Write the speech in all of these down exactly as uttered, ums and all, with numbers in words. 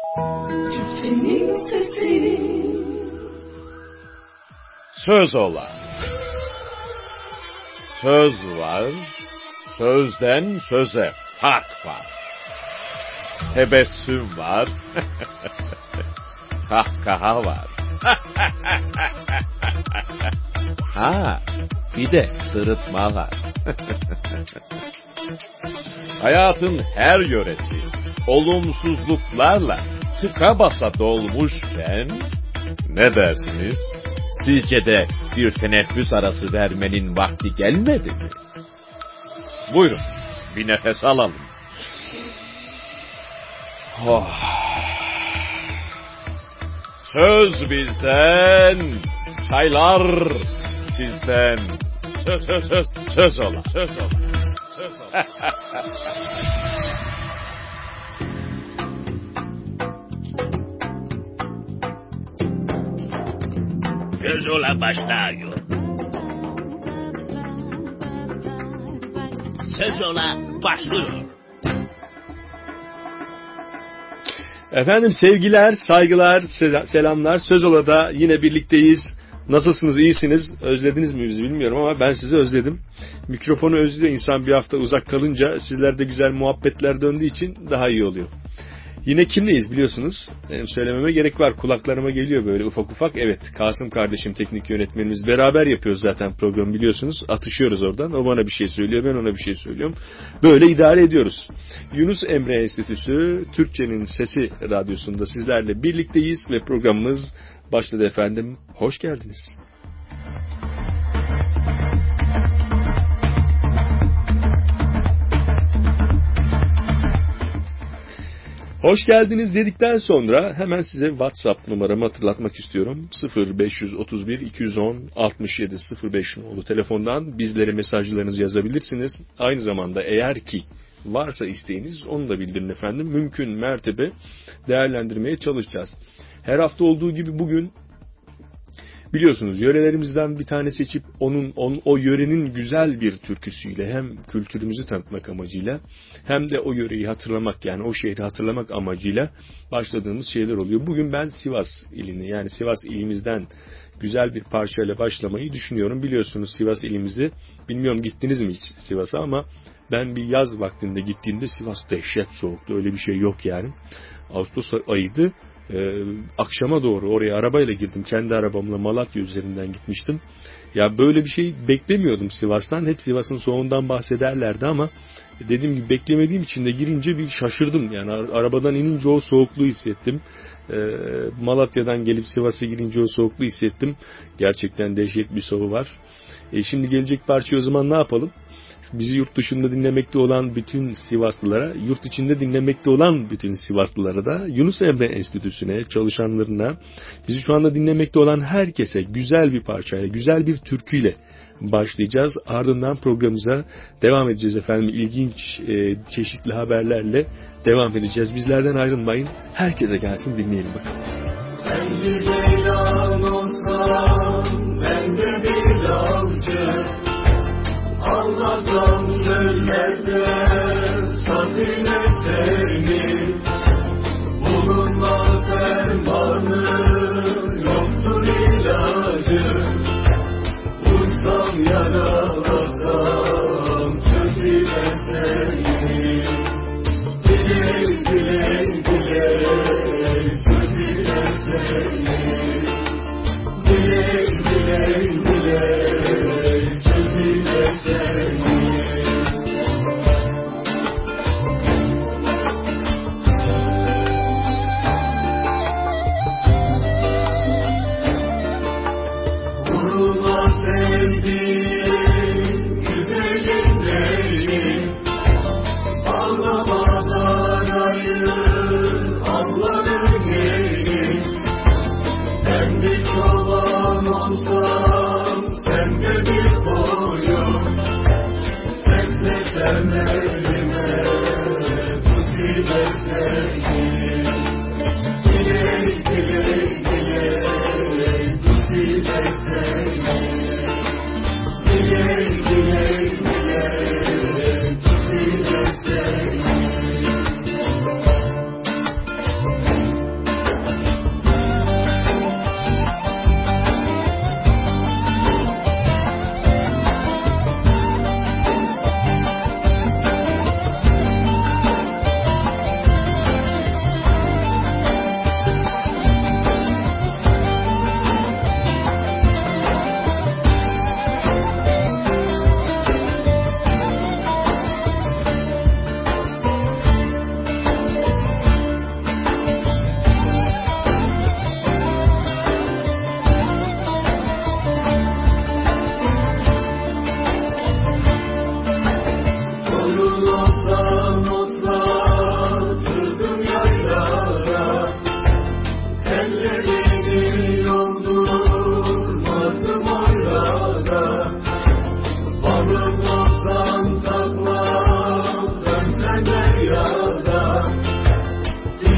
Çiftçinin sesi. Söz ola. Söz var, sözden söze fark var. Tebessüm var, kahkaha var. Ha, bir de sırıtma var. Hayatın her yöresi olumsuzluklarla tıka basa dolmuşken, ne dersiniz? Sizce de bir teneffüs arası vermenin vakti gelmedi mi? Buyurun, bir nefes alalım. Oh. Söz bizden, çaylar sizden. Söz söz söz söz ola, söz ola. Söz ola. Söz ola başlıyor. Söz ola başlıyor. Efendim sevgiler, saygılar, selamlar. Söz Ola'da yine birlikteyiz. Nasılsınız, iyisiniz? Özlediniz mi bizi bilmiyorum ama ben sizi özledim. Mikrofonu özlüyor insan bir hafta uzak kalınca. Sizlerde güzel muhabbetler döndüğü için daha iyi oluyor. Yine kimleyiz biliyorsunuz? Benim söylememe gerek var. Kulaklarıma geliyor böyle ufak ufak. Evet, Kasım kardeşim teknik yönetmenimiz. Beraber yapıyoruz zaten programı biliyorsunuz. Atışıyoruz oradan. O bana bir şey söylüyor, ben ona bir şey söylüyorum. Böyle idare ediyoruz. Yunus Emre Enstitüsü Türkçenin Sesi Radyosu'nda sizlerle birlikteyiz ve programımız başladı efendim. Hoş geldiniz. Hoş geldiniz dedikten sonra hemen size WhatsApp numaramı hatırlatmak istiyorum. sıfır beş otuz bir iki yüz on altmış yedi sıfır beş nolu telefondan bizlere mesajlarınızı yazabilirsiniz. Aynı zamanda eğer ki varsa isteğiniz onu da bildirin efendim. Mümkün mertebe değerlendirmeye çalışacağız. Her hafta olduğu gibi bugün biliyorsunuz yörelerimizden bir tane seçip onun, onun o yörenin güzel bir türküsüyle hem kültürümüzü tanıtmak amacıyla hem de o yöreyi hatırlamak yani o şehri hatırlamak amacıyla başladığımız şeyler oluyor. Bugün ben Sivas ilini yani Sivas ilimizden güzel bir parçayla başlamayı düşünüyorum. Biliyorsunuz Sivas ilimizi, bilmiyorum gittiniz mi hiç Sivas'a ama ben bir yaz vaktinde gittiğimde Sivas dehşet soğuktu, öyle bir şey yok yani. Ağustos ayıydı. Ee, akşama doğru oraya arabayla girdim. Kendi arabamla Malatya üzerinden gitmiştim. Ya böyle bir şey beklemiyordum Sivas'tan. Hep Sivas'ın soğuğundan bahsederlerdi ama dediğim gibi beklemediğim için de girince bir şaşırdım. Yani arabadan inince o soğukluğu hissettim. Ee, Malatya'dan gelip Sivas'a girince o soğukluğu hissettim. Gerçekten dehşet bir soğuğu var. E şimdi gelecek parçayı o zaman ne yapalım? Bizi yurt dışında dinlemekte olan bütün Sivaslılara, yurt içinde dinlemekte olan bütün Sivaslılara da Yunus Emre Enstitüsü'ne, çalışanlarına, bizi şu anda dinlemekte olan herkese güzel bir parçayla, güzel bir türküyle başlayacağız. Ardından programımıza devam edeceğiz efendim. İlginç, e, çeşitli haberlerle devam edeceğiz. Bizlerden ayrılmayın. Herkese gelsin, dinleyelim bakalım. Ben bir ceylan olsam, ben de bir avcı. Allah'tan göllerde safineterini bulunmaz dermanı yoktur ilacı. Vursam yaralasam sözüyle seni dilek dilek dilek sözüyle seni.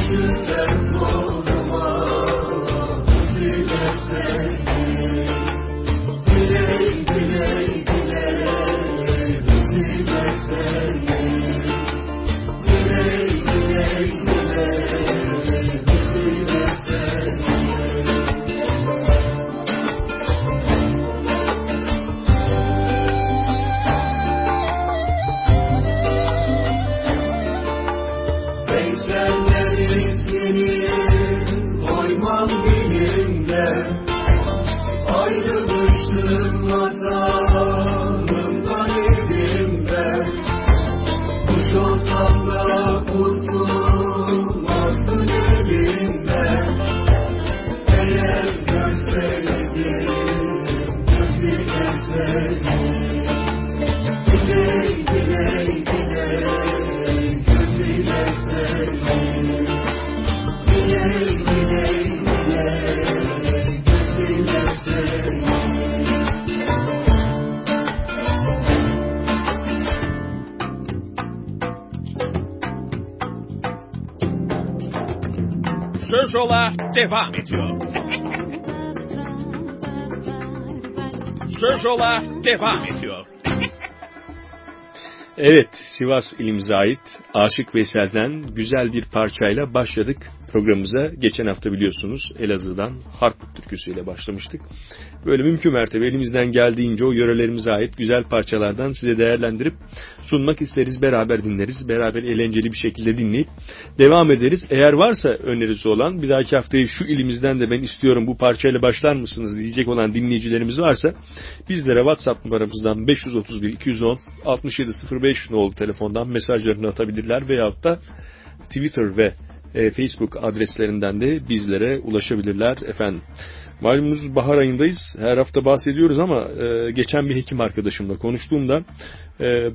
düşürsen zoruma üzüle seni. Diley diley diley üzüle seni. Diley diley diley üzüle seni. Pençelerin seni koymam dilimden. Ayrılmıştım vatanımdan evimden. Kuş olsam da kurtulmazdın elimden. Eğer görseydim gözüne seni. Diley diley diley gözüne seni. Diley diley diley gözüne seni. Söz ola devam ediyor. Söz ola devam ediyor. Evet, Sivas ilimize ait Aşık Veysel'den güzel bir parçayla başladık programımıza. Geçen hafta biliyorsunuz Elazığ'dan Harput türküsüyle başlamıştık. Böyle mümkün mertebe elimizden geldiğince o yörelerimize ait güzel parçalardan size değerlendirip sunmak isteriz. Beraber dinleriz, beraber eğlenceli bir şekilde dinleyip devam ederiz. Eğer varsa önerisi olan, bir dahaki haftayı şu ilimizden de ben istiyorum bu parçayla başlar mısınız diyecek olan dinleyicilerimiz varsa bizlere WhatsApp numaramızdan beş yüz otuz bir iki yüz on altmış yedi sıfır beş nolu telefondan mesajlarını atabilirler veyahut da Twitter ve e, Facebook adreslerinden de bizlere ulaşabilirler efendim. Malumunuz bahar ayındayız. Her hafta bahsediyoruz ama e, geçen bir hekim arkadaşımla konuştuğumda e,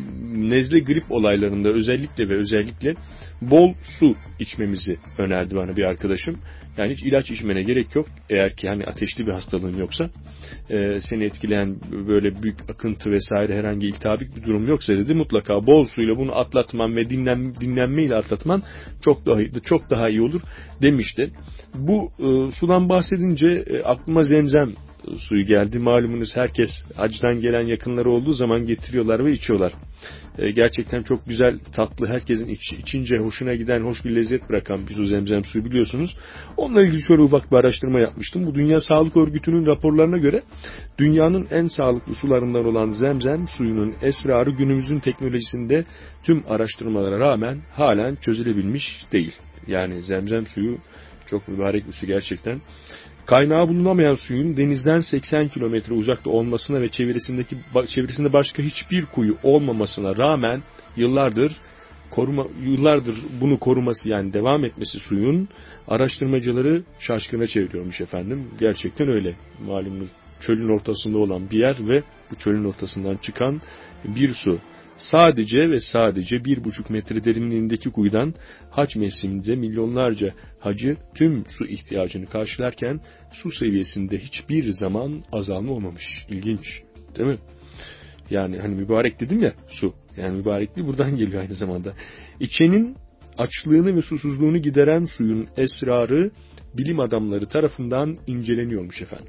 nezle grip olaylarında özellikle ve özellikle bol su içmemizi önerdi bana bir arkadaşım. Yani hiç ilaç içmene gerek yok. Eğer ki hani ateşli bir hastalığın yoksa, e, seni etkileyen böyle büyük akıntı vesaire herhangi iltihabik bir durum yoksa dedi, mutlaka bol suyla bunu atlatman ve dinlen, dinlenmeyle atlatman çok daha iyi, çok daha iyi olur demişti. Bu e, sudan bahsedince e, aklıma Zemzem suyu geldi. Malumunuz herkes hacdan gelen yakınları olduğu zaman getiriyorlar ve içiyorlar. E, gerçekten çok güzel, tatlı, herkesin iç, içince hoşuna giden, hoş bir lezzet bırakan bir su Zemzem suyu biliyorsunuz. Onunla ilgili şöyle ufak bir araştırma yapmıştım. Bu Dünya Sağlık Örgütü'nün raporlarına göre dünyanın en sağlıklı sularından olan Zemzem suyunun esrarı günümüzün teknolojisinde tüm araştırmalara rağmen halen çözülebilmiş değil. Yani Zemzem suyu çok mübarek bir su gerçekten. Kaynağı bulunamayan suyun denizden seksen kilometre uzakta olmasına ve çevresindeki çevresinde başka hiçbir kuyu olmamasına rağmen yıllardır koruma yıllardır bunu koruması, yani devam etmesi suyun araştırmacıları şaşkına çeviriyormuş efendim. Gerçekten öyle. Malumunuz çölün ortasında olan bir yer ve bu çölün ortasından çıkan bir su. Sadece ve sadece bir buçuk metre derinliğindeki kuyudan hac mevsiminde milyonlarca hacı tüm su ihtiyacını karşılarken su seviyesinde hiçbir zaman azalma olmamış. İlginç, değil mi? Yani hani mübarek dedim ya su. Yani mübarekliği buradan geliyor aynı zamanda. İçenin açlığını ve susuzluğunu gideren suyun esrarı bilim adamları tarafından inceleniyormuş efendim.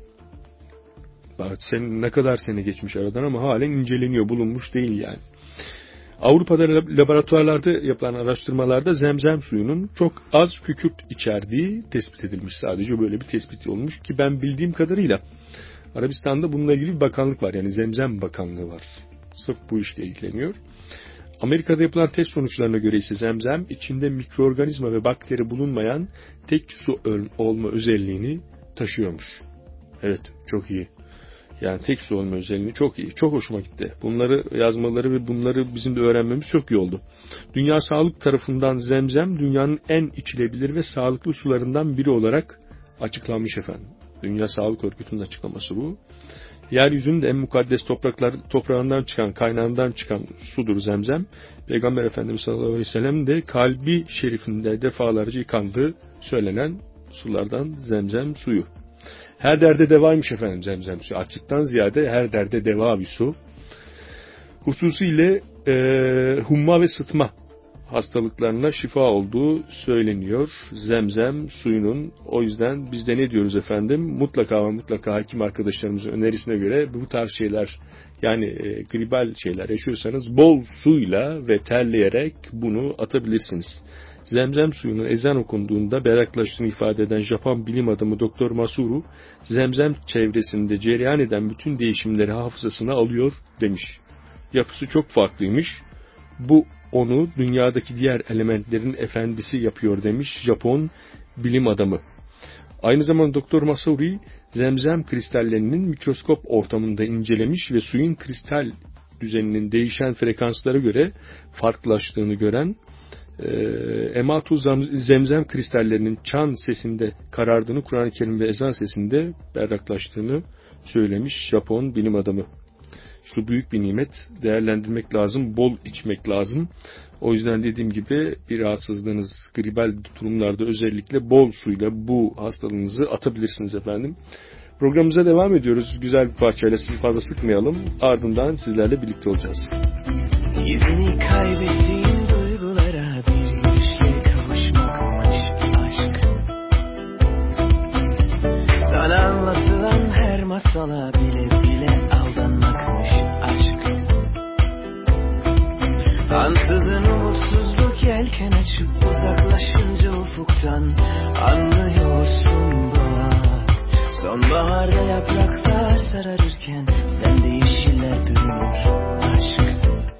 Bak sen ne kadar sene geçmiş aradan ama halen inceleniyor, bulunmuş değil yani. Avrupa'da laboratuvarlarda yapılan araştırmalarda Zemzem suyunun çok az kükürt içerdiği tespit edilmiş. Sadece böyle bir tespit olmuş ki ben bildiğim kadarıyla Arabistan'da bununla ilgili bir bakanlık var. Yani Zemzem Bakanlığı var. Sırf bu işle ilgileniyor. Amerika'da yapılan test sonuçlarına göre ise Zemzem içinde mikroorganizma ve bakteri bulunmayan tek su olma özelliğini taşıyormuş. Evet, çok iyi. Yani tek su olma özelliği çok iyi. Çok hoşuma gitti. Bunları yazmaları ve bunları bizim de öğrenmemiz çok iyi oldu. Dünya Sağlık tarafından Zemzem dünyanın en içilebilir ve sağlıklı sularından biri olarak açıklanmış efendim. Dünya Sağlık Örgütü'nün açıklaması bu. Yeryüzünün en mukaddes topraklar, toprağından çıkan, kaynağından çıkan sudur Zemzem. Peygamber Efendimiz sallallahu aleyhi ve sellem de kalbi şerifinde defalarca yıkandığı söylenen sulardan Zemzem suyu. Her derde devaymış efendim Zemzem suyu. Açlıktan ziyade her derde deva bir su. Hususiyle e, humma ve sıtma hastalıklarına şifa olduğu söyleniyor. Zemzem suyunun. O yüzden biz de ne diyoruz efendim? Mutlaka ve mutlaka hekim arkadaşlarımızın önerisine göre bu tarz şeyler, yani e, gribal şeyler yaşıyorsanız bol suyla ve terleyerek bunu atabilirsiniz. Zemzem suyunun ezan okunduğunda berraklaştığını ifade eden Japon bilim adamı Doktor Masuru, zemzem çevresinde cereyan eden bütün değişimleri hafızasına alıyor demiş. Yapısı çok farklıymış. Bu onu dünyadaki diğer elementlerin efendisi yapıyor demiş Japon bilim adamı. Aynı zamanda Doktor Masuri, zemzem kristallerinin mikroskop ortamında incelemiş ve suyun kristal düzeninin değişen frekanslara göre farklılaştığını gören, e, ematu zemzem kristallerinin çan sesinde karardığını, Kur'an-ı Kerim ve ezan sesinde berraklaştığını söylemiş Japon bilim adamı. Su büyük bir nimet, değerlendirmek lazım, bol içmek lazım. O yüzden dediğim gibi bir rahatsızlığınız, gribal durumlarda özellikle bol suyla bu hastalığınızı atabilirsiniz efendim. Programımıza devam ediyoruz. Güzel bir parçayla sizi fazla sıkmayalım. Ardından sizlerle birlikte olacağız. İzini kaybettiğin duygulara bir yürüyüşle kavuşmakmış aşk. Sana anlatılan her masala bile bile aldanmakmış aşk. Ansızın umutsuzluk yelken açıp uzaklaşınca ufuktan anlıyorsun bak. Sonbaharda yapraklar sararırken sende yeşiller bürünür aşk.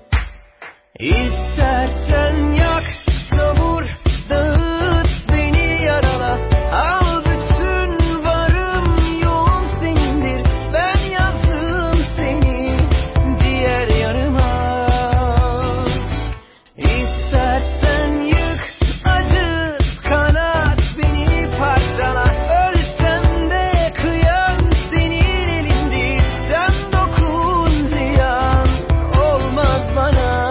İstersen yak, savur, dağıt, beni yarala. Al bütün varım yoğun senindir. Ben yazdım seni diğer yarıma. İstersen yık, acıt, kanat, beni parçala. Ölsem de kıyam senin elindi. Sen dokun, ziyan olmaz bana.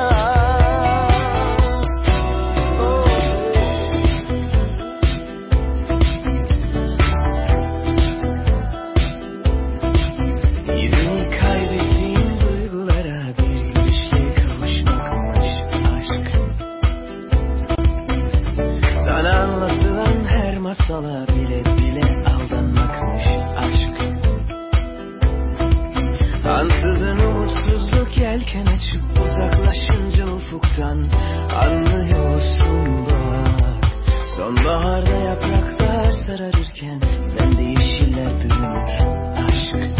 İzini kaybettiğin duygulara bir yürüyüşle kavuşmakmış aşk. Sana anlatılan her masala bile bile aldanmakmış aşk. Ansızın umutsuzluk yelken açıp uzaklaşınca ufuktan anlıyorsun bak. Sonbaharda yapraklar sararırken sende yeşiller bürünür aşk.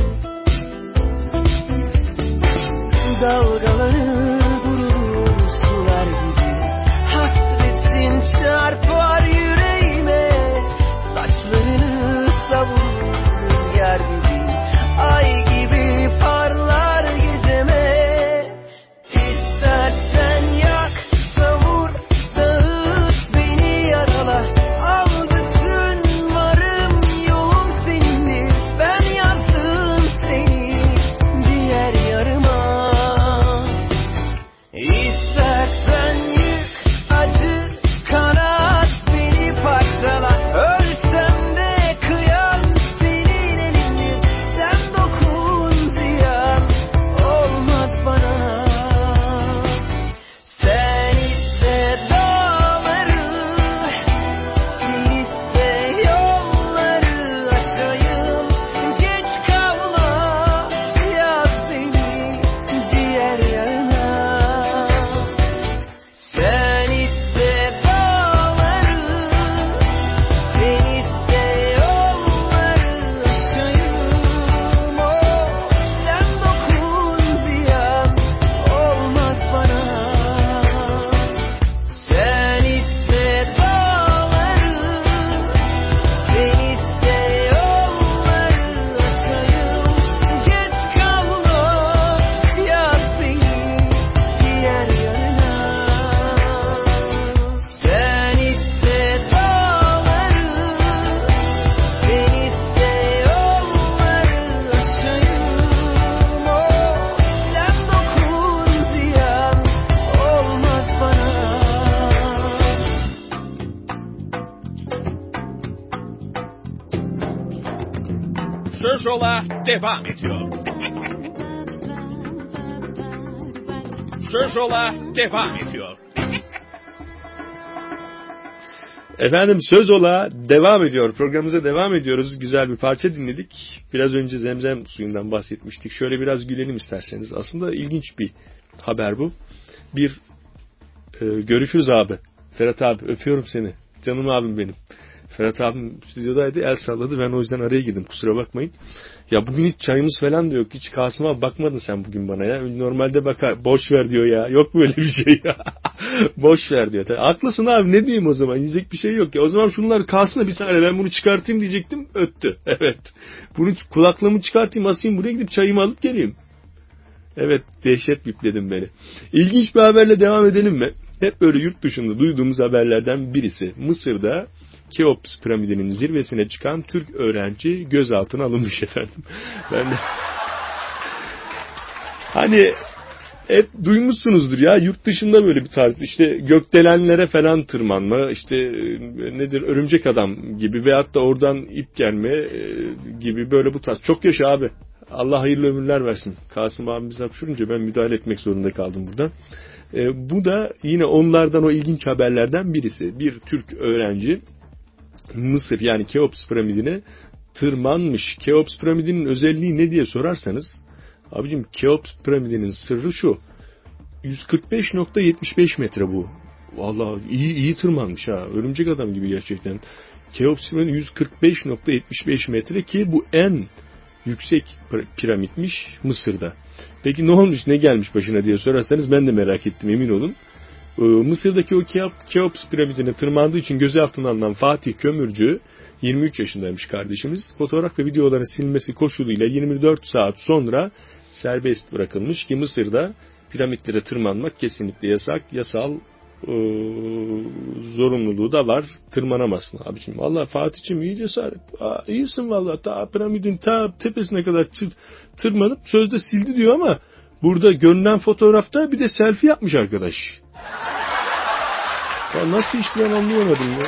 Dalgaları durur sular gibi, hasretin çarpar yüreğime. Saçlarını savurur rüzgar gibi, ay gibi parlar geceme. İstersen yak, savur, dağıt, beni yarala. Al bütün varım yoğun senindir. Ben yazdım seni diğer yarıma. İstersen yık, acı, kanat, beni parçala. Ölsem de kıyam senin elindir. Sen dokun, ziyan olmaz bana. Sen iste dağları, ben iste yolları aşayım. Geç kalma, yaz beni diğer yarına. Sen iste dağları, ben iste yolları aşayım. Oh, sen dokun, ziyan olmaz bana. Sen iste dağları, ben iste yolları aşayım. Geç kalma, yaz beni diğer yarına. Sen iste dağları, ben iste yolları aşayım. Oh, sen dokun, ziyan olmaz bana. Söz Ola devam ediyor. Söz Ola devam ediyor. Efendim Söz Ola devam ediyor. Programımıza devam ediyoruz. Güzel bir parça dinledik. Biraz önce zemzem suyundan bahsetmiştik. Şöyle biraz gülelim isterseniz. Aslında ilginç bir haber bu. Bir e, görüşürüz abi. Ferhat abi öpüyorum seni. Canım abim benim. Ferhat abim stüdyodaydı, el salladı. Ben o yüzden araya girdim. Kusura bakmayın. Ya bugün hiç çayımız falan da yok. Hiç Kasım abi bakmadın sen bugün bana ya. Normalde bakar. Boş ver diyor ya. Yok böyle bir şey ya. Boş ver diyor. Tabii, haklısın abi, ne diyeyim o zaman. Yiyecek bir şey yok ya. O zaman şunlar kalsın da bir saniye ben bunu çıkartayım diyecektim. Öttü. Evet. Bunu kulaklığımı çıkartayım, asayım buraya, gidip çayımı alıp geleyim. Evet, dehşet bipledim beni. İlginç bir haberle devam edelim mi? Hep böyle yurt dışında duyduğumuz haberlerden birisi. Mısır'da Keops piramidinin zirvesine çıkan Türk öğrenci gözaltına alınmış efendim. Ben de... Hani hep duymuşsunuzdur ya, yurt dışında böyle bir tarz işte gökdelenlere falan tırmanma, işte nedir, örümcek adam gibi veyahut da oradan ip gelme gibi, böyle bu tarz. Çok yaşa abi. Allah hayırlı ömürler versin. Kasım abimiz hapşurunca ben müdahale etmek zorunda kaldım buradan. E, bu da yine onlardan, o ilginç haberlerden birisi. Bir Türk öğrenci Mısır yani Keops piramidine tırmanmış. Keops piramidinin özelliği ne diye sorarsanız, abicim Keops piramidinin sırrı şu: yüz kırk beş nokta yetmiş beş metre bu. Vallahi iyi iyi tırmanmış ha. Örümcek adam gibi gerçekten. Keops piramidi yüz kırk beş nokta yetmiş beş metre ki bu en yüksek piramitmiş Mısır'da. Peki ne olmuş, ne gelmiş başına diye sorarsanız ben de merak ettim, emin olun. Mısır'daki o Keops piramidine tırmandığı için gözaltına alınan Fatih Kömürcü, yirmi üç yaşındaymış kardeşimiz. Fotoğraf ve videoların silinmesi koşuluyla yirmi dört saat sonra serbest bırakılmış ki Mısır'da piramitlere tırmanmak kesinlikle yasak. Yasal e, zorunluluğu da var. Tırmanamazsın abiciğim. Vallahi Fatih'cim iyi cesaret. Aa, iyisin vallahi. Ta piramidin ta tepesine kadar tırmanıp sözde sildi diyor ama burada görünen fotoğrafta bir de selfie yapmış arkadaş. Ya nasıl iş, ben anlayamadım ya.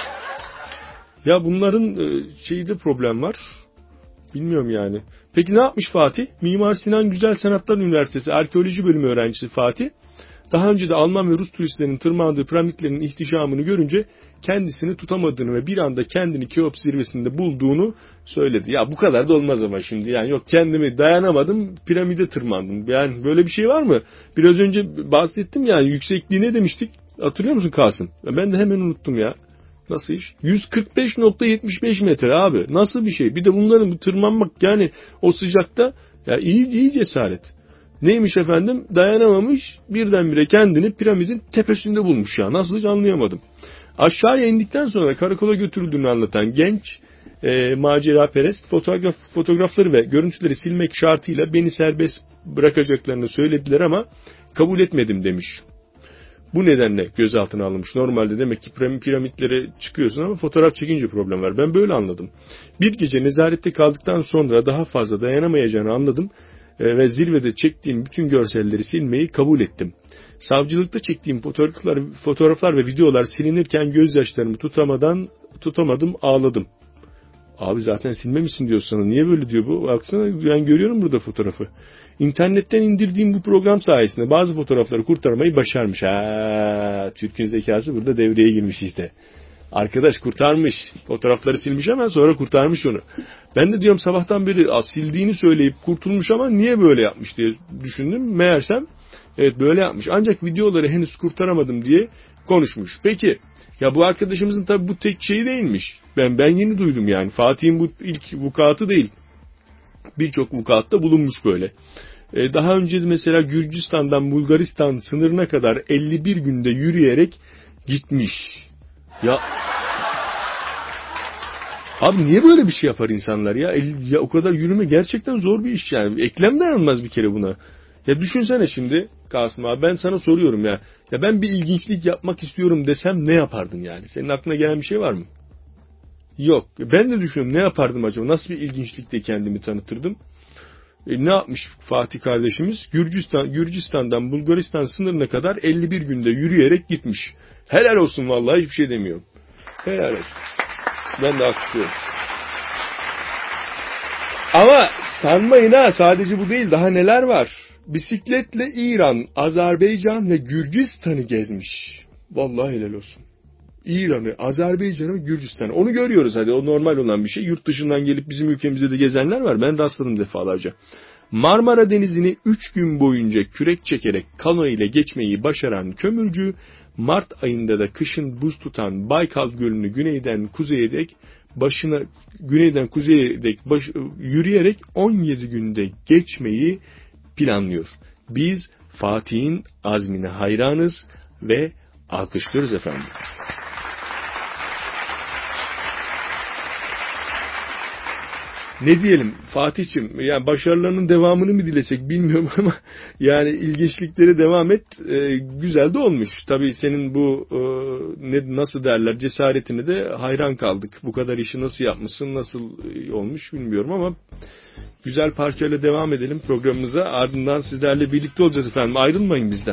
Ya bunların şeyde problem var. Bilmiyorum yani. Peki ne yapmış Fatih? Mimar Sinan Güzel Sanatlar Üniversitesi Arkeoloji Bölümü öğrencisi Fatih, daha önce de Alman ve Rus turistlerin tırmandığı piramitlerin ihtişamını görünce kendisini tutamadığını ve bir anda kendini Keops zirvesinde bulduğunu söyledi. Ya bu kadar da olmaz ama şimdi yani, yok kendimi dayanamadım piramide tırmandım. Yani böyle bir şey var mı? Biraz önce bahsettim yani, yüksekliği ne demiştik? Hatırlıyor musun Kasım? Ben de hemen unuttum ya. Nasıl iş? yüz kırk beş nokta yetmiş beş metre abi. Nasıl bir şey? Bir de bunların tırmanmak yani o sıcakta, ya iyi iyi cesaret. Neymiş efendim? Dayanamamış, birdenbire kendini piramidin tepesinde bulmuş ya. Nasıl, hiç anlayamadım. Aşağıya indikten sonra karakola götürüldüğünü anlatan genç e, maceraperest fotoğraf, fotoğrafları ve görüntüleri silmek şartıyla beni serbest bırakacaklarını söylediler ama kabul etmedim demiş. Bu nedenle gözaltına alınmış. Normalde demek ki piramitlere çıkıyorsun ama fotoğraf çekince problem var. Ben böyle anladım. Bir gece nezarette kaldıktan sonra daha fazla dayanamayacağını anladım ve zirvede çektiğim bütün görselleri silmeyi kabul ettim. Savcılıkta çektiğim fotoğraflar, fotoğraflar ve videolar silinirken gözyaşlarımı tutamadan tutamadım, ağladım. Abi zaten silmemişsin diyor sana. Niye böyle diyor bu? Baksana, ben görüyorum burada fotoğrafı. İnternetten indirdiğim bu program sayesinde bazı fotoğrafları kurtarmayı başarmış. Ha, Türk'ün zekası burada devreye girmiş işte. Arkadaş kurtarmış. Fotoğrafları silmiş ama sonra kurtarmış onu. Ben de diyorum sabahtan beri sildiğini söyleyip kurtulmuş ama niye böyle yapmış diye düşündüm. Meğersem evet böyle yapmış. Ancak videoları henüz kurtaramadım diye konuşmuş. Peki ya bu arkadaşımızın tabii bu tek şeyi değilmiş. Ben ben yeni duydum yani. Fatih'in bu ilk vukuatı değil. Birçok vukuatta bulunmuş böyle. Ee, daha önce mesela Gürcistan'dan Bulgaristan sınırına kadar elli bir günde yürüyerek gitmiş. Ya abi niye böyle bir şey yapar insanlar ya? El, ya o kadar yürüme gerçekten zor bir iş yani. Eklem dayanmaz bir kere buna. Ya düşünsene şimdi Kasım abi, ben sana soruyorum ya. Ya ben bir ilginçlik yapmak istiyorum desem ne yapardın yani? Senin aklına gelen bir şey var mı? Yok. Ben de düşünüyorum, ne yapardım acaba? Nasıl bir ilginçlikle kendimi tanıtırdım? E, ne yapmış Fatih kardeşimiz? Gürcistan, Gürcistan'dan Bulgaristan sınırına kadar elli bir günde yürüyerek gitmiş. Helal olsun vallahi, hiçbir şey demiyorum. Helal olsun. Ben de alkışlıyorum. Ama sanmayın ha, sadece bu değil, daha neler var. Bisikletle İran, Azerbaycan ve Gürcistan'ı gezmiş. Vallahi helal olsun. İran'ı, Azerbaycan'ı, Gürcistan'ı. Onu görüyoruz hadi, o normal olan bir şey. Yurt dışından gelip bizim ülkemizde de gezenler var. Ben rastladım defalarca. Marmara Denizi'ni üç gün boyunca kürek çekerek kano ile geçmeyi başaran kömürcü, Mart ayında da kışın buz tutan Baykal Gölü'nü güneyden kuzeye dek başına güneyden kuzeye dek baş, yürüyerek on yedi günde geçmeyi planlıyor. Biz Fatih'in azmine hayranız ve alkışlıyoruz efendim. Ne diyelim Fatih'cim, yani başarılarının devamını mı dilesek bilmiyorum ama yani ilginçlikleri devam et, e, güzel de olmuş. Tabii senin bu e, ne nasıl derler cesaretine de hayran kaldık. Bu kadar işi nasıl yapmışsın, nasıl olmuş bilmiyorum ama güzel parçayla devam edelim programımıza. Ardından sizlerle birlikte olacağız efendim. Ayrılmayın bizden.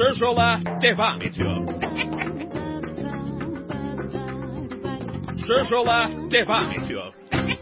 Söz Ola devam ediyor. Söz Ola devam ediyor.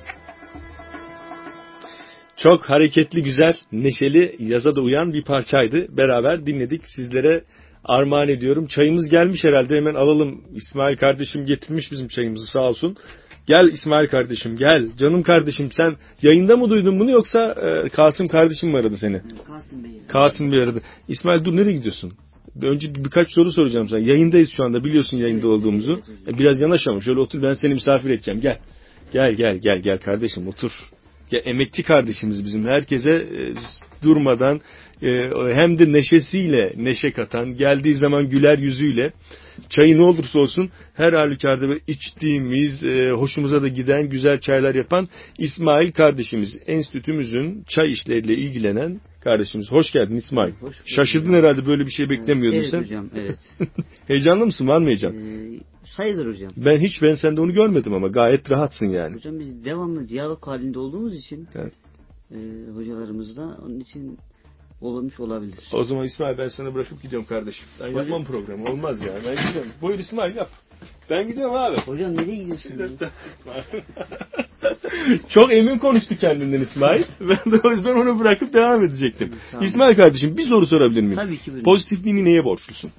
Çok hareketli, güzel, neşeli, yaza da uyan bir parçaydı. Beraber dinledik. Sizlere armağan ediyorum. Çayımız gelmiş herhalde. Hemen alalım. İsmail kardeşim getirmiş bizim çayımızı, sağ olsun. Gel İsmail kardeşim, gel. Canım kardeşim, sen yayında mı duydun bunu, yoksa e, Kasım kardeşim mi aradı seni? Kasım Bey. Kasım Bey aradı. İsmail, dur, nereye gidiyorsun? Önce birkaç soru soracağım sana. Yayındayız şu anda, biliyorsun yayında evet, olduğumuzu. Evet, evet. Biraz yanaş ama şöyle otur, ben seni misafir edeceğim. Gel. Gel gel gel gel kardeşim, otur. Ya, emekçi kardeşimiz bizim, herkese e, durmadan e, hem de neşesiyle neşe katan, geldiği zaman güler yüzüyle, çayı ne olursa olsun her halükarda içtiğimiz, e, hoşumuza da giden güzel çaylar yapan İsmail kardeşimiz, enstitümüzün çay işleriyle ilgilenen kardeşimiz. Hoş geldin İsmail. Hoş Şaşırdın herhalde, böyle bir şey beklemiyordun evet, sen. Evet hocam, evet. Heyecanlı mısın, var mı heyecan? Ee, sayılır hocam. Ben hiç, ben sende onu görmedim ama gayet rahatsın yani. Hocam biz devamlı diyalog halinde olduğumuz için evet. e, hocalarımızla, onun için olmuş olabilir. O zaman İsmail, ben sana bırakıp gidiyorum kardeşim. Ben hocam, yapmam programı, olmaz ya. Ben gidiyorum. Buyur İsmail, yap. Ben gidiyorum abi. Hocam nereye gidiyorsun? Çok emin konuştu kendinden İsmail. Ben de o yüzden onu bırakıp devam edecektim. İsmail kardeşim, bir soru sorabilir miyim? Tabii ki. Buyurun. Pozitifliğini neye borçlusun?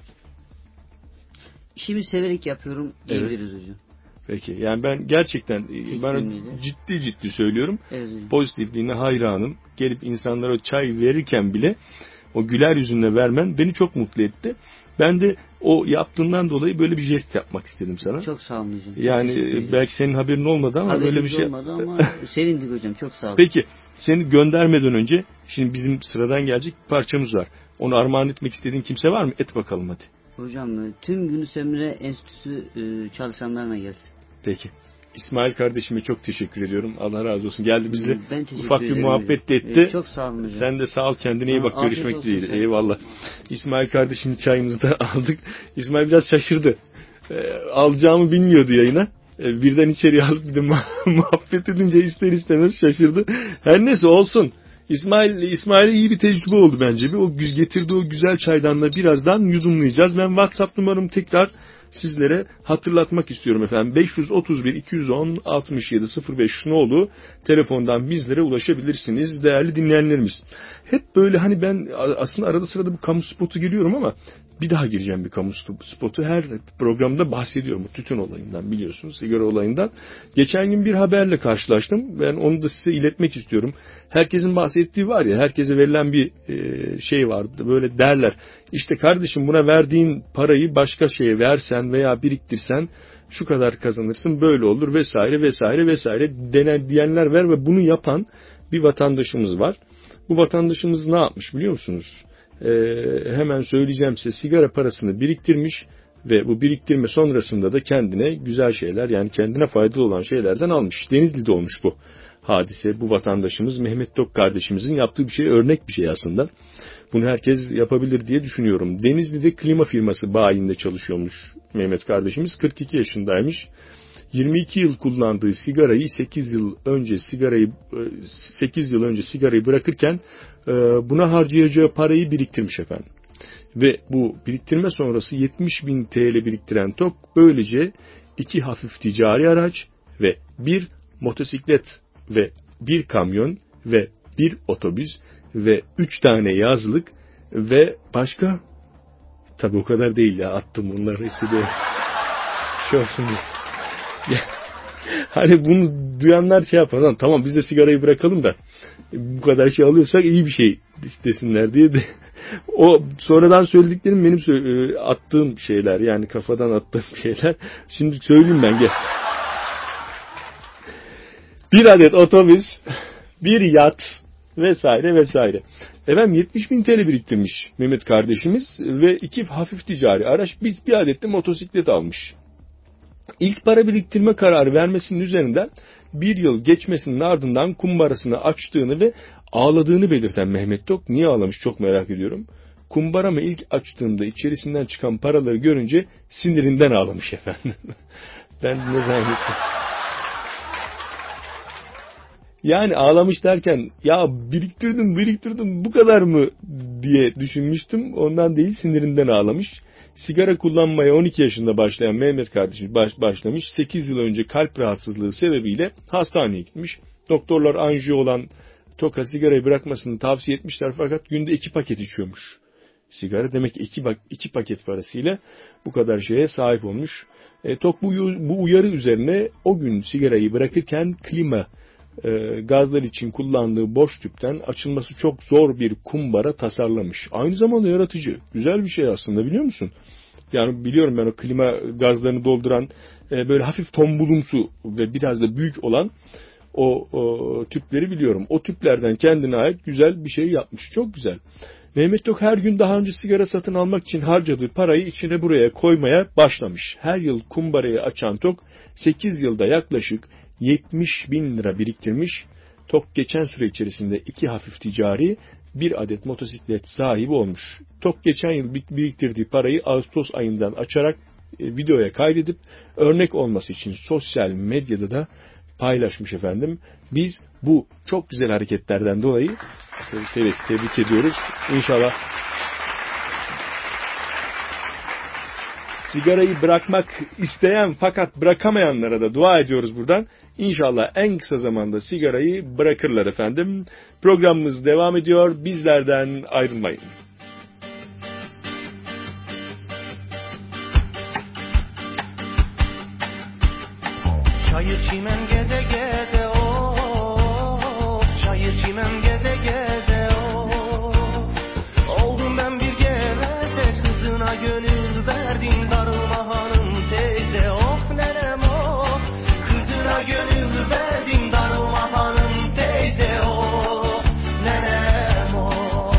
İşimi severek yapıyorum diyebiliriz evet. hocam. Peki, yani ben gerçekten Tek bana ünlüydü. ciddi ciddi söylüyorum. Evet. Pozitifliğine hayranım. Gelip insanlara çay verirken bile o güler yüzünle vermen beni çok mutlu etti. Ben de o yaptığından dolayı böyle bir jest yapmak istedim sana. Çok sağ olun hocam. Yani belki senin haberin olmadı ama Haberimiz böyle bir şey olmadı ama sevindik hocam, çok sağ olun. Peki, seni göndermeden önce şimdi bizim sıradan gelecek bir parçamız var. Onu armağan etmek istediğin kimse var mı? Et bakalım hadi. Hocam tüm Yunus Emre Enstitüsü çalışanlarına gelsin. Peki. İsmail kardeşime çok teşekkür ediyorum. Allah razı olsun. Geldi bizle ufak bir ederim muhabbet de etti. Evet, çok sağ olun hocam. Sen de sağ ol, kendine iyi bak. Ha, görüşmek dileğiyle. Eyvallah. İsmail kardeşim, çayımızı da aldık. İsmail biraz şaşırdı. E, alacağımı bilmiyordu yayına. E, birden içeriye alıp bir de muhabbet edince ister istemez şaşırdı. Her neyse, olsun. İsmail İsmail'e iyi bir tecrübe oldu bence. Bir o getirdiği o güzel çaydanla birazdan yudumlayacağız. Ben WhatsApp numaramı tekrar sizlere hatırlatmak istiyorum efendim. beş yüz otuz bir iki yüz on altmış yedi sıfır beş nolu telefondan bizlere ulaşabilirsiniz değerli dinleyenlerimiz. Hep böyle hani ben aslında arada sırada bu kamu spotu giriyorum ama bir daha gireceğim bir kamu spotu. Her programda bahsediyorum bu tütün olayından, biliyorsunuz, sigara olayından. Geçen gün bir haberle karşılaştım. Ben onu da size iletmek istiyorum. Herkesin bahsettiği var ya, herkese verilen bir şey vardı. Böyle derler. İşte kardeşim, buna verdiğin parayı başka şeye versen veya biriktirsen şu kadar kazanırsın, böyle olur vesaire vesaire vesaire denen diyenler var ve bunu yapan bir vatandaşımız var. Bu vatandaşımız ne yapmış biliyor musunuz? Ee, hemen söyleyeceğim size. Sigara parasını biriktirmiş ve bu biriktirme sonrasında da kendine güzel şeyler, yani kendine faydalı olan şeylerden almış. Denizli'de olmuş bu hadise. Bu vatandaşımız Mehmet Tok kardeşimizin yaptığı bir şey, örnek bir şey aslında. Bunu herkes yapabilir diye düşünüyorum. Denizli'de klima firması bayinde çalışıyormuş Mehmet kardeşimiz. kırk iki yaşındaymış. yirmi iki yıl kullandığı sigarayı sekiz yıl önce sigarayı sekiz yıl önce sigarayı bırakırken buna harcayacağı parayı biriktirmiş efendim. Ve bu biriktirme sonrası yetmiş bin T L biriktiren Tok böylece iki hafif ticari araç ve bir motosiklet ve bir kamyon ve bir otobüs ve üç tane yazlık ve başka, tabi o kadar değil ya, attım bunları işte de şoksünüz. Hani bunu duyanlar şey yapar, tamam biz de sigarayı bırakalım da bu kadar şey alıyorsak iyi bir şey istesinler diye de o sonradan söylediklerim benim attığım şeyler, yani kafadan attığım şeyler. Şimdi söyleyeyim ben, gel. Bir adet otobüs, bir yat vesaire vesaire. Efendim yetmiş bin T L biriktirmiş Mehmet kardeşimiz ve iki hafif ticari araç, bir, bir adet de motosiklet almış. İlk para biriktirme kararı vermesinin üzerinden bir yıl geçmesinin ardından kumbarasını açtığını ve ağladığını belirten Mehmet Tok, niye ağlamış çok merak ediyorum. Kumbaramı ilk açtığımda içerisinden çıkan paraları görünce sinirinden ağlamış efendim. Ben ne zannettim. Yani ağlamış derken ya biriktirdim biriktirdim bu kadar mı diye düşünmüştüm. Ondan değil, sinirinden ağlamış. Sigara kullanmaya on iki yaşında başlayan Mehmet kardeşim baş, başlamış. sekiz yıl önce kalp rahatsızlığı sebebiyle hastaneye gitmiş. Doktorlar anjiyo olan Toka sigarayı bırakmasını tavsiye etmişler fakat günde iki paket içiyormuş. Sigara demek ki iki, iki paket parasıyla bu kadar şeye sahip olmuş. E, Tok bu, bu uyarı üzerine o gün sigarayı bırakırken klima e, gazlar için kullandığı boş tüpten açılması çok zor bir kumbara tasarlamış. Aynı zamanda yaratıcı. Güzel bir şey aslında, biliyor musun? Yani biliyorum ben o klima gazlarını dolduran e, böyle hafif tombulumsu ve biraz da büyük olan o, o tüpleri biliyorum. O tüplerden kendine ait güzel bir şey yapmış. Çok güzel. Mehmet Tok her gün daha önce sigara satın almak için harcadığı parayı içine buraya koymaya başlamış. Her yıl kumbarayı açan Tok sekiz yılda yaklaşık yetmiş bin lira biriktirmiş. Tok geçen süre içerisinde iki hafif ticari, bir adet motosiklet sahibi olmuş. Tok geçen yıl biriktirdiği parayı Ağustos ayından açarak e, videoya kaydedip örnek olması için sosyal medyada da paylaşmış efendim. Biz bu çok güzel hareketlerden dolayı evet, tebrik ediyoruz. İnşallah sigarayı bırakmak isteyen fakat bırakamayanlara da dua ediyoruz buradan. İnşallah en kısa zamanda sigarayı bırakırlar efendim. Programımız devam ediyor. Bizlerden ayrılmayın. Çayır çimen geze geze o, çayır çimen geze geze o. Oldum ben bir geveze, kızına gönül verdim, darılma hanım teyze. Of nerem o, kızına gönül verdim, darılma hanım teyze. Of nerem o.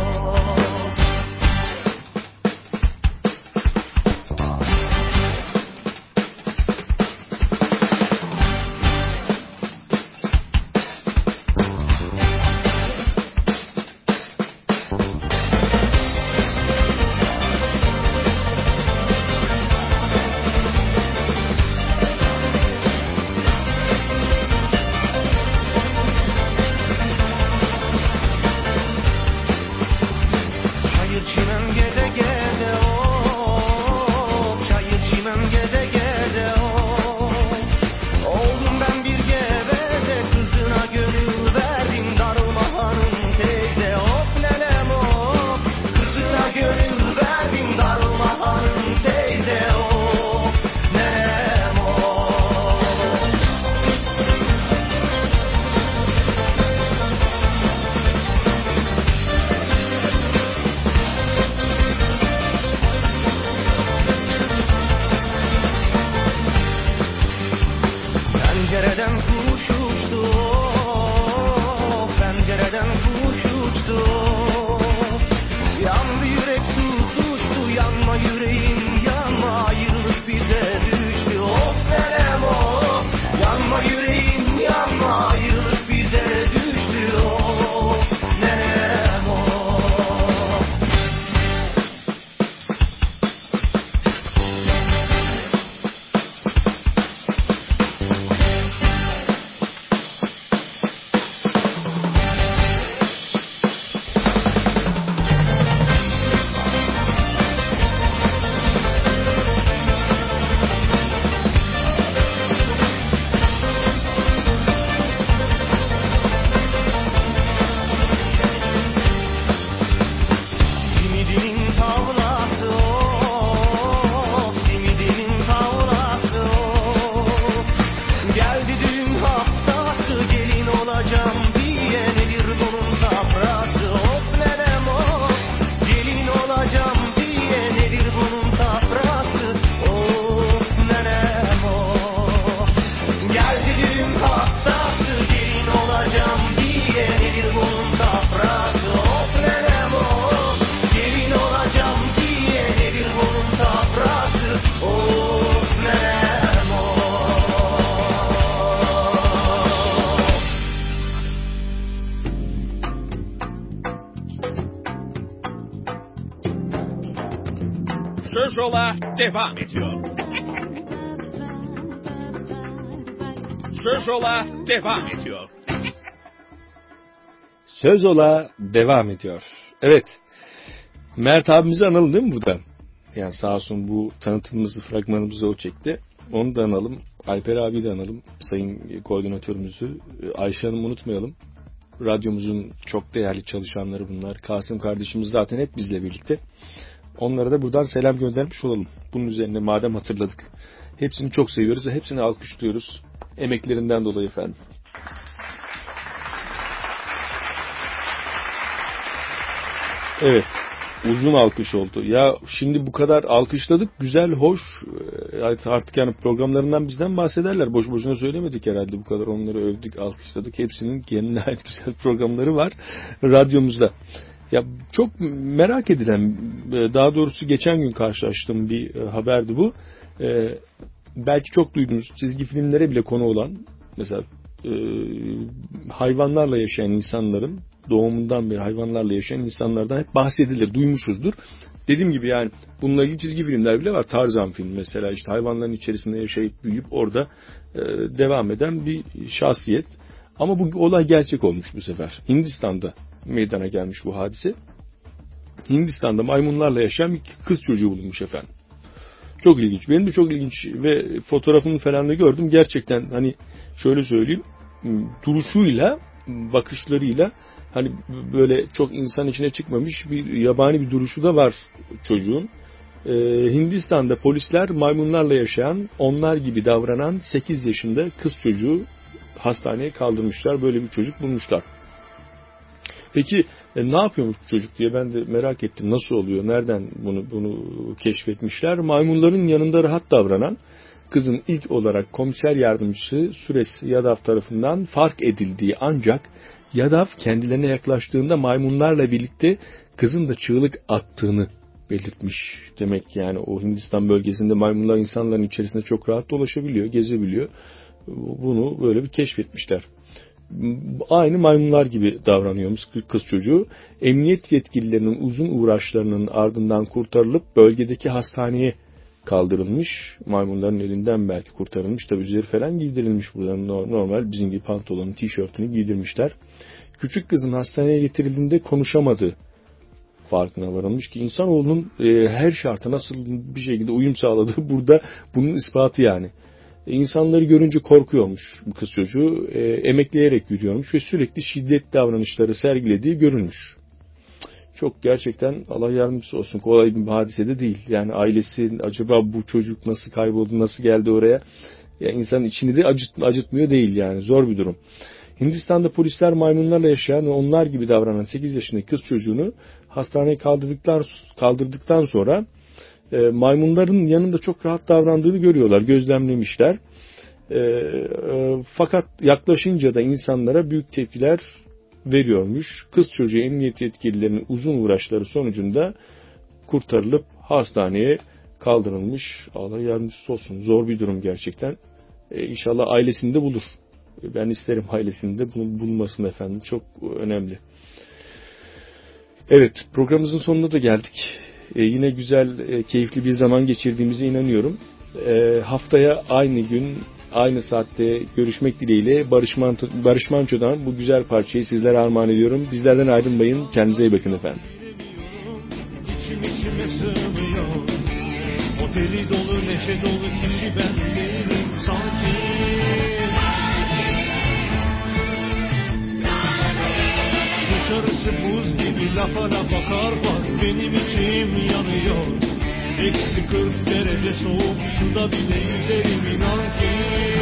Çayır çimen geze geze o, çayır çimen geze geze o. Oldum ben bir geveze, kızına gönül verdim, darılma hanım teyze. Of nenem o, kızına gönül verdim, darılma hanım teyze. Of nenem o. Pencereden kuş uçtu, pencereden kuş uçtu. Yandı yürek tutuştu, yanma yüreğim yanma, ayrılık bize düştü. Of nenem o, yanma yüreğim yanma, ayrılık bize düştü. Of nenem o. Simidinin tavlası o, simidinin tavlası o. Geldi düğün haftası, gelin olacağım diye nedir bunun safrası. Of nenem o, gelin olacağım diye nedir bunun safrası. Of nenem o. Geldi düğün haftası, gelin olacağım diye nedir bunun safrası. Of nenem o, gelin olacağım diye nedir bunun safrası. Of nenem o. Söz Ola devam ediyor. Söz Ola devam ediyor. Söz Ola devam ediyor. Evet. Mert abimizi analım değil mi burada? Yani sağ olsun bu tanıtımımızı, fragmanımızı o çekti. Onu da analım. Alper abi de analım. Sayın koordinatörümüzü. Ayşe Hanım'ı unutmayalım. Radyomuzun çok değerli çalışanları bunlar. Kasım kardeşimiz zaten hep bizle birlikte. Onlara da buradan selam göndermiş olalım. Bunun üzerine madem hatırladık. Hepsini çok seviyoruz ve hepsini alkışlıyoruz. Emeklerinden dolayı efendim. Evet. Uzun alkış oldu. Ya şimdi bu kadar alkışladık. Güzel, hoş. Artık yani programlarından bizden bahsederler. Boş boşuna söylemedik herhalde bu kadar. Onları övdük, alkışladık. Hepsinin kendine ait güzel programları var radyomuzda. Ya çok merak edilen, daha doğrusu geçen gün karşılaştığım bir haberdi bu. Ee, belki çok duydunuz, çizgi filmlere bile konu olan, mesela e, hayvanlarla yaşayan insanların, doğumundan beri hayvanlarla yaşayan insanlardan hep bahsedilir, duymuşuzdur. Dediğim gibi yani bununla ilgili çizgi filmler bile var. Tarzan film mesela, işte hayvanların içerisinde yaşayıp büyüyüp orada e, devam eden bir şahsiyet. Ama bu olay gerçek olmuş bu sefer. Hindistan'da meydana gelmiş bu hadise. Hindistan'da maymunlarla yaşayan bir kız çocuğu bulunmuş efendim. Çok ilginç. Benim de çok ilginç ve fotoğrafını falan da gördüm. Gerçekten hani şöyle söyleyeyim, duruşuyla, bakışlarıyla hani böyle çok insan içine çıkmamış bir yabani bir duruşu da var çocuğun. Ee, Hindistan'da polisler maymunlarla yaşayan, onlar gibi davranan sekiz yaşında kız çocuğu hastaneye kaldırmışlar. Böyle bir çocuk bulmuşlar. Peki e, ne yapıyormuş bu çocuk diye ben de merak ettim. Nasıl oluyor? Nereden bunu bunu keşfetmişler? Maymunların yanında rahat davranan kızın ilk olarak komiser yardımcısı Suresh Yadav tarafından fark edildiği, ancak Yadav kendilerine yaklaştığında maymunlarla birlikte kızın da çığlık attığını belirtmiş. Demek yani o Hindistan bölgesinde maymunlar insanların içerisinde çok rahat dolaşabiliyor, gezebiliyor. Bunu böyle bir keşfetmişler. Aynı maymunlar gibi davranıyormuş kız çocuğu. Emniyet yetkililerinin uzun uğraşlarının ardından kurtarılıp bölgedeki hastaneye kaldırılmış. Maymunların elinden belki kurtarılmış. Tabi üzeri falan giydirilmiş. Buradan normal bizim gibi pantolonun, tişörtünü giydirmişler. Küçük kızın hastaneye getirildiğinde konuşamadığı farkına varılmış ki insanoğlunun e, her şarta nasıl bir şekilde uyum sağladığı burada bunun ispatı yani. İnsanları görünce korkuyormuş bu kız çocuğu, e, emekleyerek yürüyormuş ve sürekli şiddet davranışları sergilediği görülmüş. Çok gerçekten Allah yardımcısı olsun, kolay bir hadise de değil. Yani ailesi acaba bu çocuk nasıl kayboldu, nasıl geldi oraya? Yani insanın içini de acıt, acıtmıyor değil yani, zor bir durum. Hindistan'da polisler maymunlarla yaşayan ve onlar gibi davranan sekiz yaşındaki kız çocuğunu hastaneye kaldırdıktan, kaldırdıktan sonra e, maymunların yanında çok rahat davrandığını görüyorlar, gözlemlemişler. E, e, fakat yaklaşınca da insanlara büyük tepkiler veriyormuş. Kız çocuğu emniyet yetkililerinin uzun uğraşları sonucunda kurtarılıp hastaneye kaldırılmış. Allah yardımcısı olsun. Zor bir durum gerçekten. E, İnşallah ailesini de bulur. Ben isterim ailesini de bunu bulmasını efendim. Çok önemli. Evet, programımızın sonuna da geldik. E, yine güzel, e, keyifli bir zaman geçirdiğimize inanıyorum. E, haftaya aynı gün, aynı saatte görüşmek dileğiyle Barış, Manto, Barış Manço'dan bu güzel parçayı sizlere armağan ediyorum. Bizlerden ayrılmayın. Kendinize iyi bakın efendim. İçim içime sığmıyor. O deli dolu neşe dolu kişi ben değilim sanki. Dışarısı buz gibi lafa lafa kar var. Benim içim yanıyor. Eksi kırk derece soğuk suda bile yüzerim inan ki.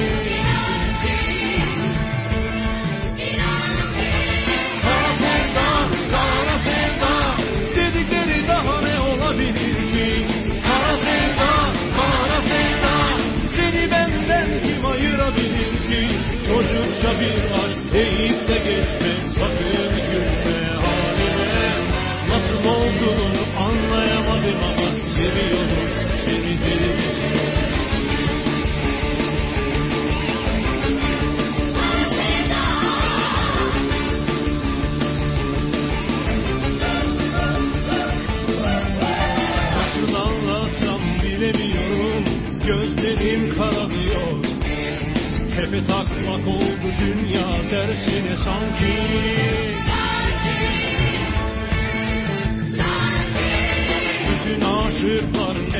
Kara sevda, kara sevda, dedikleri daha ne olabilir ki? Kara sevda, kara sevda, seni benden kim ayırabilir ki? Çocukça bir aşk deyip de geçme, sakın gülme halime. Nasıl olduğunu anlayamadım ama seviyorum seni deli misin? Nasıl anlatsam bilemiyorum, gözlerim kararıyor. Tepe takmak oldu dünya tersine sanki.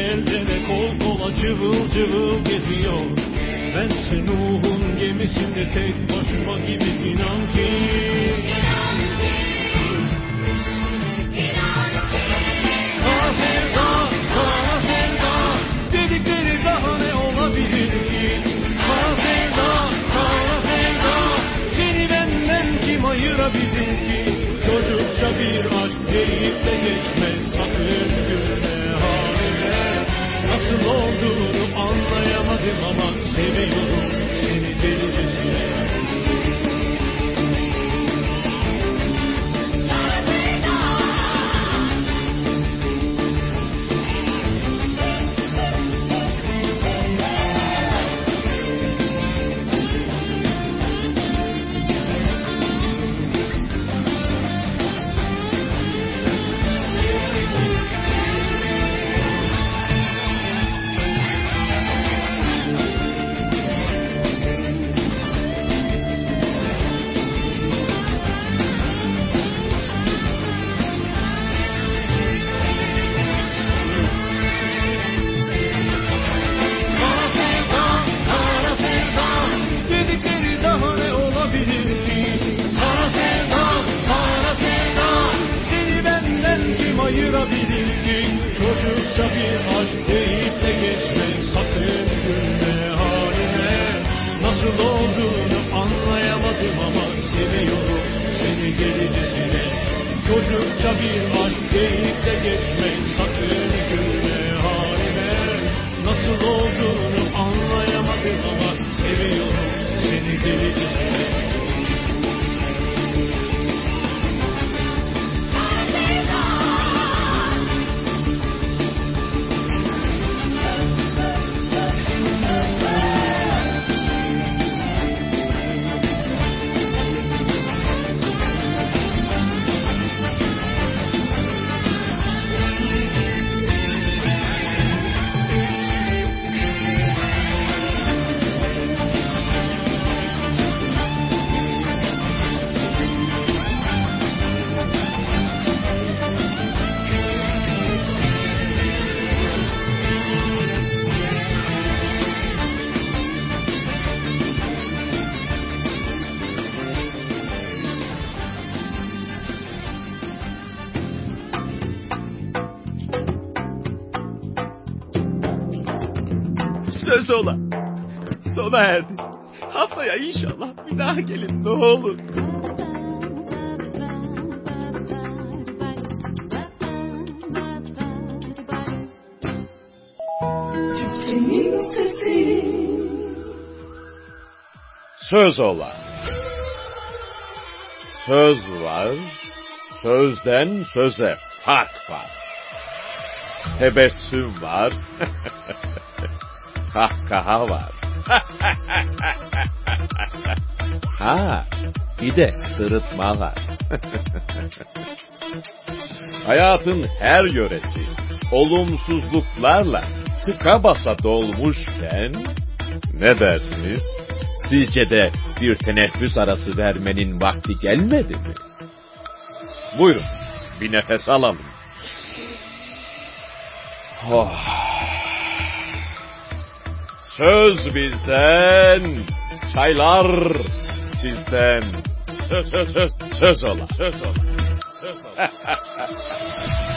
el ele kol kola cıvıl cıvıl geziyor. Bense Nuh'un gemisinde tek başıma gibi inan ki. Kara sevda, kara sevda, dedikleri daha ne olabilir ki? Kara sevda, kara sevda, seni benden kim ayırabilir ki? Çocukça bir aşk deyip de geçmez, sakın gülme haline. Nasıl olduğunu anlayamadım ama seviyorum seni delicesine. Çocukça bir aşk deyip de geçme, sakın gülme haline. Nasıl olduğunu anlayamadım ama seviyorum seni delicesine. Çocukça bir aşk deyip de geçme, sakın gülme haline. Nasıl olduğunu anlayamadım ama seviyorum seni delicesine. Söz ola. Sona erdi. Haftaya inşallah bir daha gelin ne olur. Çiftçinin sesi. Söz ola. Söz var, sözden söze fark var. Tebessüm var, kahkaha var. Ha, bir de sırıtma var. Hayatın her yöresi olumsuzluklarla tıka basa dolmuşken, ne dersiniz? Sizce de bir teneffüs arası vermenin vakti gelmedi mi? Buyurun, bir nefes alalım. Oh. Söz bizden, çaylar sizden. Söz söz söz söz ola. Söz ola. Söz ola.